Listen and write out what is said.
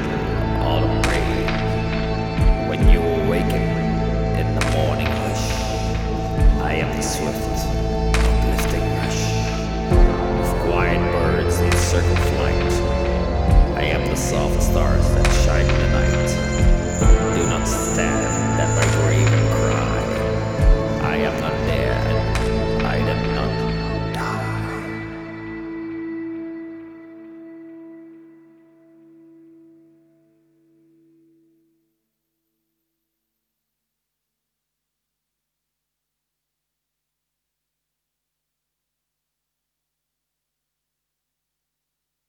autumn rain. When you awaken in the morning hush, I am the swift, uplifting rush of quiet birds in circle flight. I am the soft stars that shine in the night. Do not stand at my grave and cry. I am not